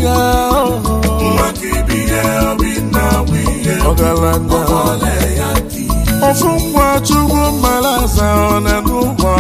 Ofungwa chukwu malaza ona nuwa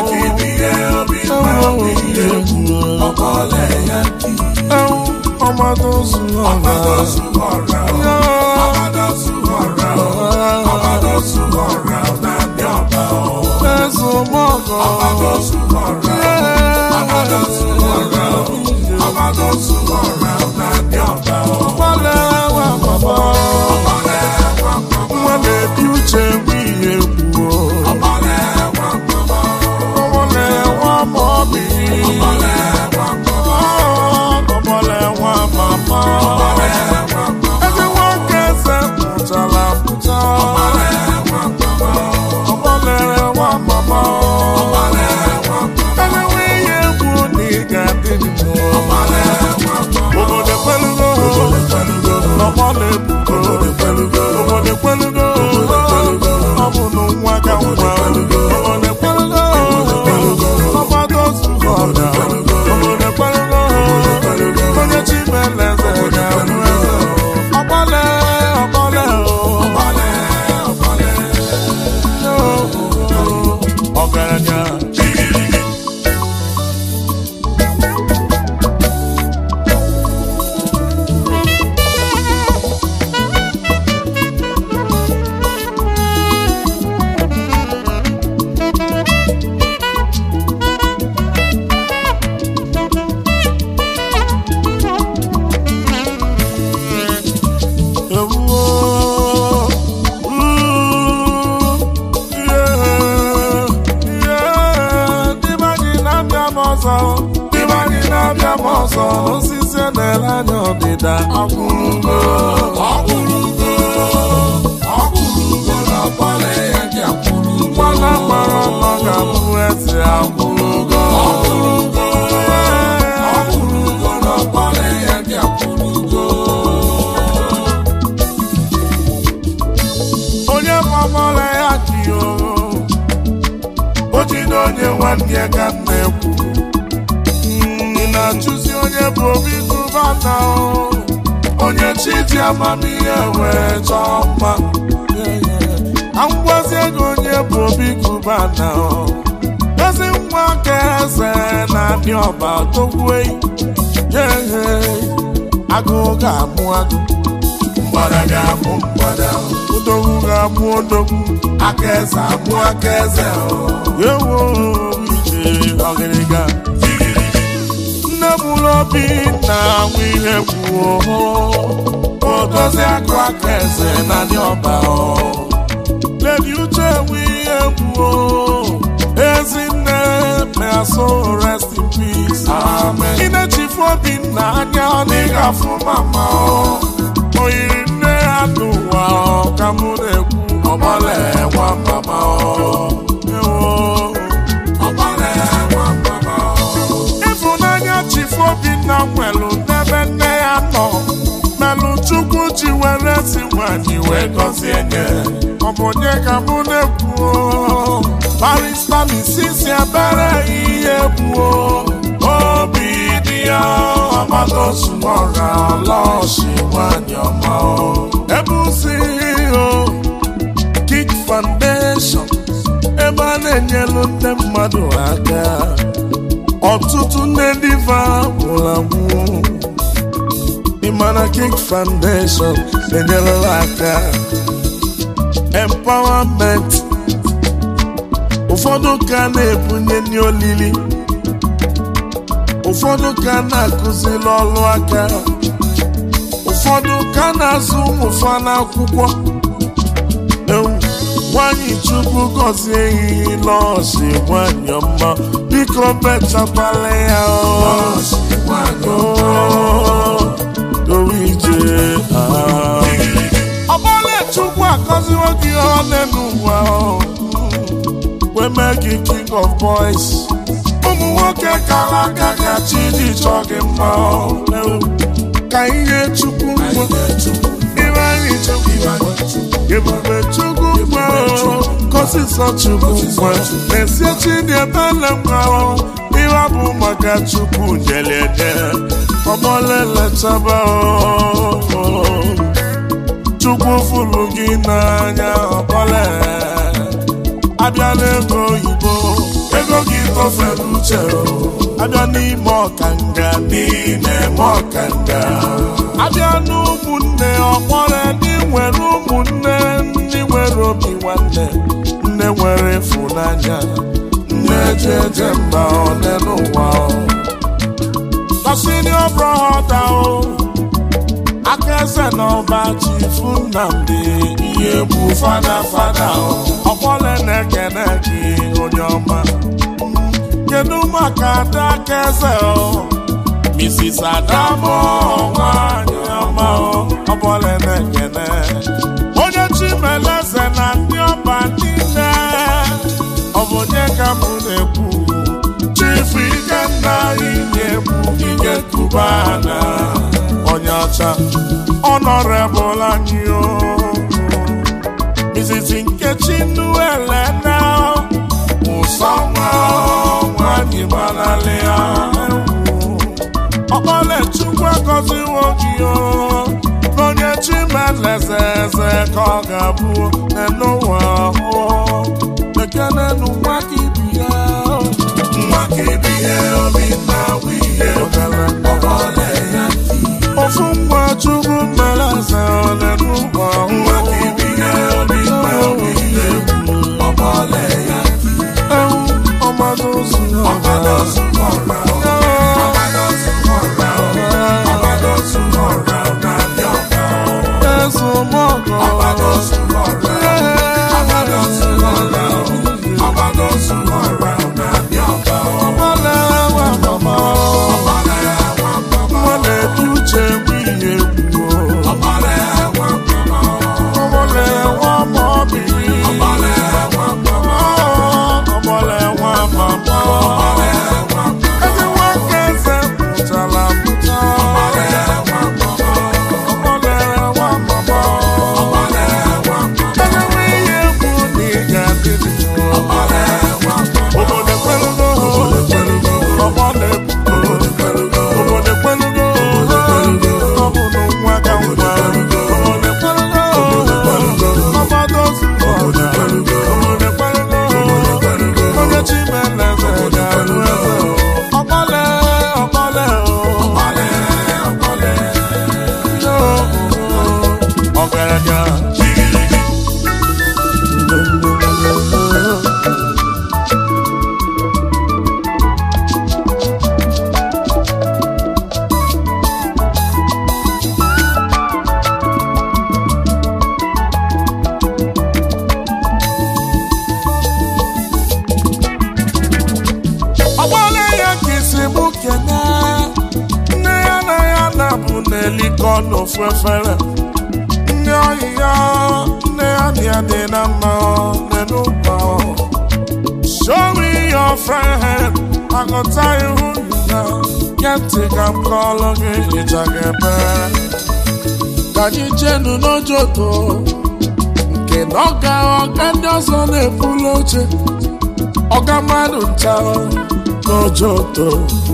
Foundation, empowerment. Ụfọdụ ka na-ebunye ndị olili, ụfọdụ ka na-akụzili ọlụ aka, ụfọdụ ka na-azụ ụmụ fa n'akwụkwọ. Nwanyị Chukwu gọzie ehihie lọọsị nwanyị ọma, biko bechakwala ya ọbọle Chukwu akọziwo gị n'ụwa, we make you king of boys. Ụmụ nwoke kara aka ka chi ji chọọ gị mma, ka ihe Chukwu ire anyị Chukwu ebube Chukwu mma, kọsịsọ Chukwu mma, na-esi chi dị ebele mma, ihe bụ maka Chukwu nyelede. ọmọlele chaba Chukwu fụrụ gị n'anya ọkpọle abịa n'ego oyibo ego gị tofere uche abịa n'ime ọkanga n'ime ọkanga abịa n'ụmụnne ọkpọle ndị nwere ụmụnne ndị nwere obi nwanne nne nwere ịfụnanya nne jeje mba one n'ụwa Senior brother Akese n'ọba chifu Nnamdi ihe bụ fada ọkpọle na-ekene gị onye ọma kedu maka Ada Akese Mrs. Adamo nwanyị ọma ọkpọle na-ekene onye Chimeleze na ndị ọba niile ọ bụ onye ka mụ na-ekwu Chief Ikenna Inyebu Ike Kubana onye ọcha Honorable anyị Mrs. Nkechi Nnuelena Ụsọnwa nwanyị gbanalị ya ọkpọle Chukwu agọziwo gị n'onye Chimeleze eze ka ọ ga-abụ n'ụwa ekele n'ụwa ka ibi ya ofu mgbe Chukwu Meleze ole n'ụgbọ Fefere ndị ọyị ya nne ya dị na mma n'ụba show me your friend agụta ihu ya nye ntị ka m kọọlụ gị ịjaga ebe ka anyị jenu n'ojoto nke na ọga ndị ọzọ na-ebulu oche ọga mmadụ ncha n'ojoto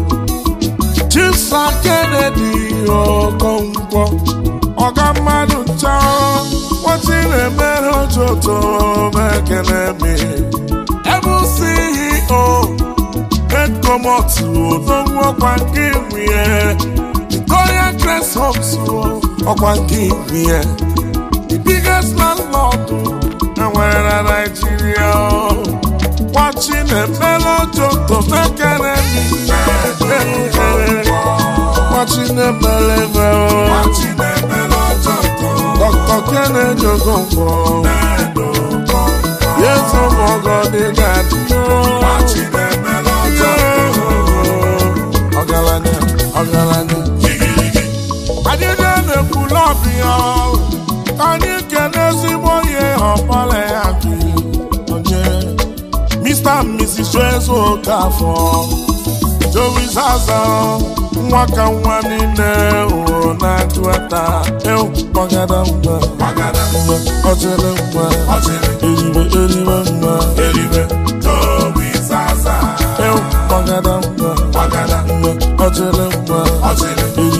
Chisa Kennedy Okonkwo ọga mmadụ ncha nwatị na-emere ojoto mekene mi ebe CEO Edcomot odogwu ọkwa nke nwunye Victoria Grace Homes ọkwa nke nwunye the biggest landlord enwere na Nigeria nwachi na-emere ojoto mekene mi Machinebeleve Dr. Kennedy Okonkwo Yes, oh God, they got you Ogalanya I didn't pull up y'all Can you get a Simoye Hopale Aki Mr. and Mrs. Trace Okafo Joey Zaza Mwaka wanine na tuata Pagada mwa Ojele mwa Elibe Joey Zaza Pagada mwa Ojele mwa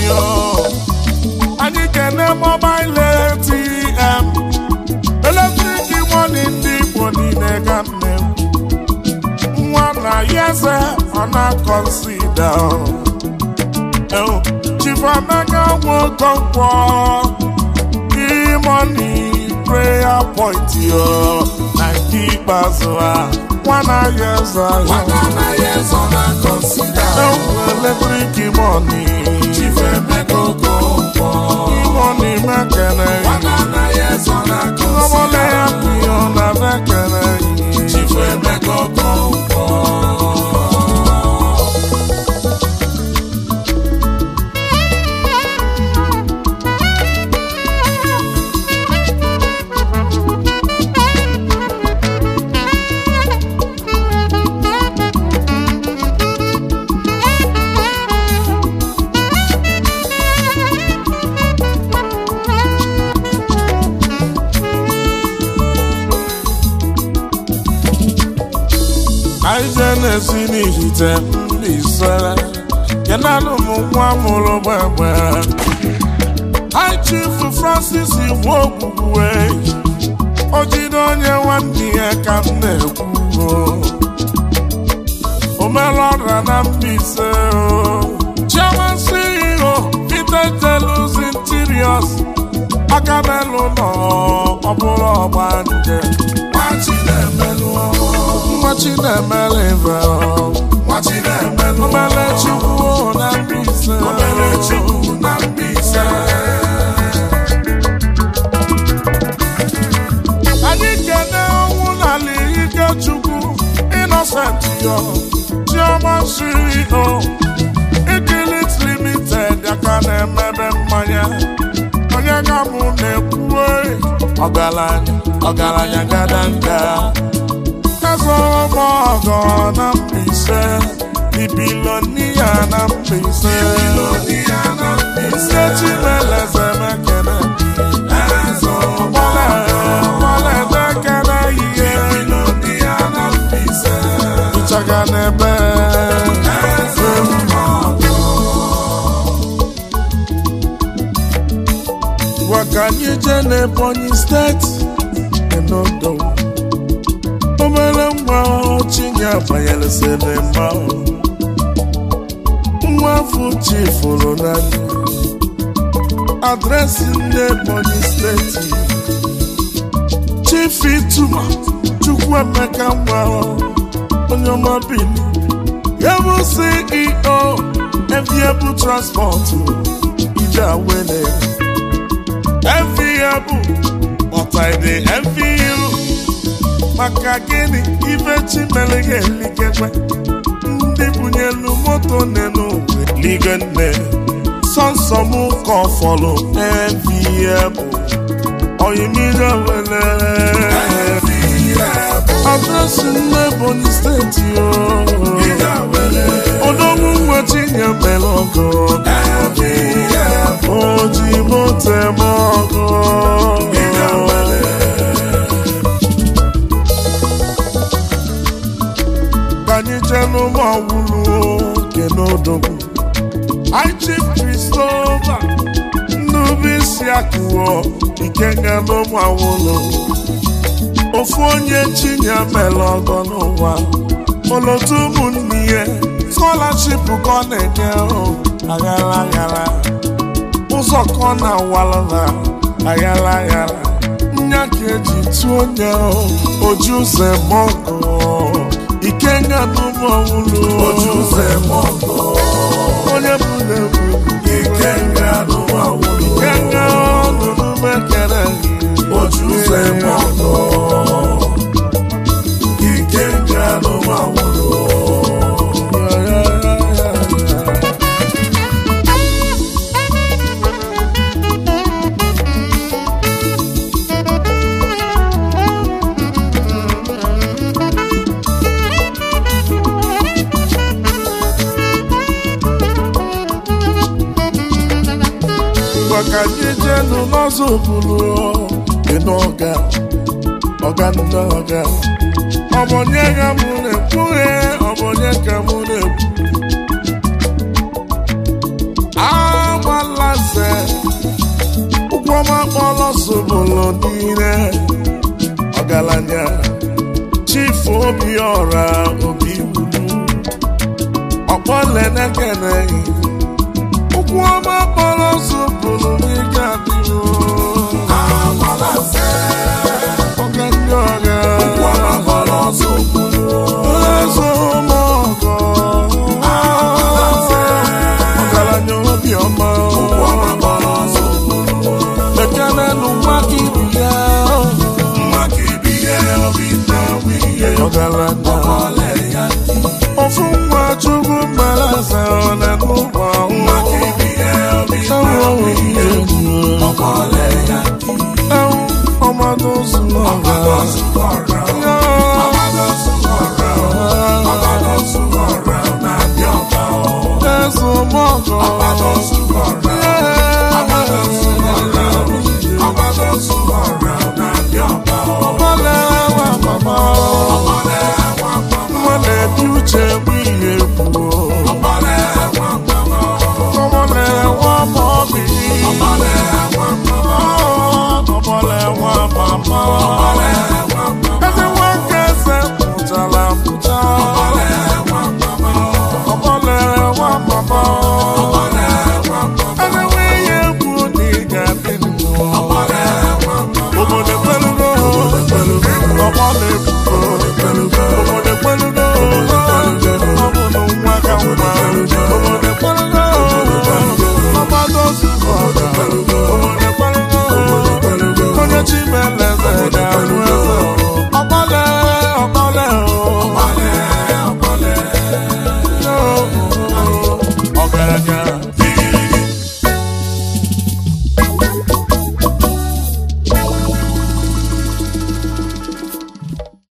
yo. Anyị kene mobile ATM electric money ndị Igbo niile ga nne nwa na yeze ọ na-consider Chief Emeka Nwokonkwo money prayer point yo na nke ikpeazụ a nwana yeze ọ na-consider electric money Chief Emeka Nwokonkwo money mekene nwana yeze ọ na-consider Chief Emeka Nwokonkwo Aịjenesi n'ihite Mbaise kenanụ m nwa mụrụ gbegbe High Chief Francis Igwe Ogwugwe o jide onye nwanne ya ka m na-ekwu o mere ọra na Mbaise Chairman CEO Vitagelus Interiors aka melụ nọ ọ bụrụ ọgbanje Chinemele Chukwu na Mbaise anyị kene ọnwụ n'ala ike Chukwu Innocent yo Chioma CEO Idilit Limited aka na-emebe mmanya onye ga mụ na-ekwuwe ọgaranya gadanga Ọgọ na Mbaise Ibilonia na Mbaise Ise Chimeleze mekene Wale dekene ihe Ibilonia na Mbaise Ichaga n'ebe Wakanye jene Ebonyi State Enodo Omele mwa Chinya bayelesele mma nwa fuchi furu n'anya adresị ndị Ebonyi steeti Chief Ituma Chukwuemeka nwa onye ọma bili ya bụ CEO Enviable Transport ije awele Enviable ọtaide Enviable maka gịnị ife Chimele ga-elikekwe ndị bunyelu moto nenu lige nne sọnsọ m ka ọ fọlụ Enviable oyimire wele adresị nne Ebonyi steeti odogwu nwe Chinyemele ọgọ oji moto eme ọgọ anyị jenu mawulu kenodogwu High Chief Christopher Nnubisi Akụọ Ikenga n'ụmụawụlụ ofu onye Chinyemele ọgọ n'ụwa olotu ụmụnne ya scholarship ka ọ na-enye aghara ụzọ ka ọ na-awalụla aghara nya ka eji tụọ onye oji ụzọ eme ọgụ Ikenga n'ụmụawụlụ oji ụzọ eme ọgụ onye bụ na-ebu Ikenga n'ụmụawụlụ Ikenga ọnụnụ mekere oji ụzọ eme ọgụ Ikenga n'ụmụawụlụ ka anyị jenu n'ọzọ obodo dị n'ọga ndị ọga ọbọnye ga mụ na-ekwughe ọbọnye ka mụ na-ekwu ama ọma kpọrọ sobolo niile ọgaranya Chief Obiora Obiwulu ọkpọle nekene ụkwụ ọma kpọrọ